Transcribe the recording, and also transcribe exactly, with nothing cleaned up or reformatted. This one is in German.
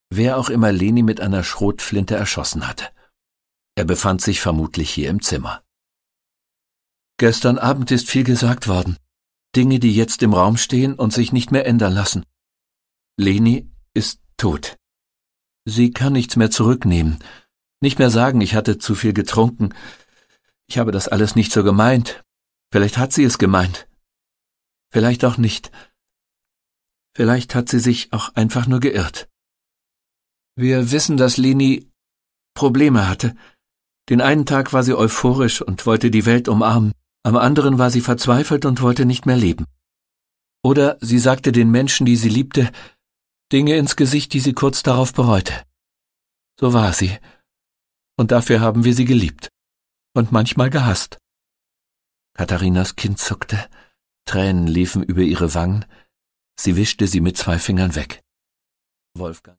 wer auch immer Leni mit einer Schrotflinte erschossen hatte. Er befand sich vermutlich hier im Zimmer. Gestern Abend ist viel gesagt worden. Dinge, die jetzt im Raum stehen und sich nicht mehr ändern lassen. Leni ist tot. Sie kann nichts mehr zurücknehmen. Nicht mehr sagen, ich hatte zu viel getrunken. Ich habe das alles nicht so gemeint. Vielleicht hat sie es gemeint. Vielleicht auch nicht. Vielleicht hat sie sich auch einfach nur geirrt. Wir wissen, dass Leni Probleme hatte. Den einen Tag war sie euphorisch und wollte die Welt umarmen. Am anderen war sie verzweifelt und wollte nicht mehr leben. Oder sie sagte den Menschen, die sie liebte, Dinge ins Gesicht, die sie kurz darauf bereute. So war sie. Und dafür haben wir sie geliebt. Und manchmal gehasst. Katharinas Kinn zuckte, Tränen liefen über ihre Wangen, sie wischte sie mit zwei Fingern weg. Wolfgang